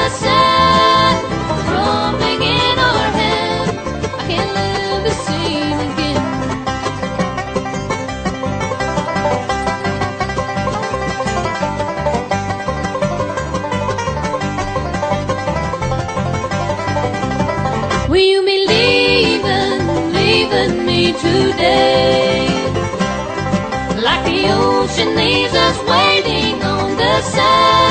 the sand, crumbling in our hand. I can't live the same again. Will you be leaving me today? Like the ocean leaves us waiting on the sand.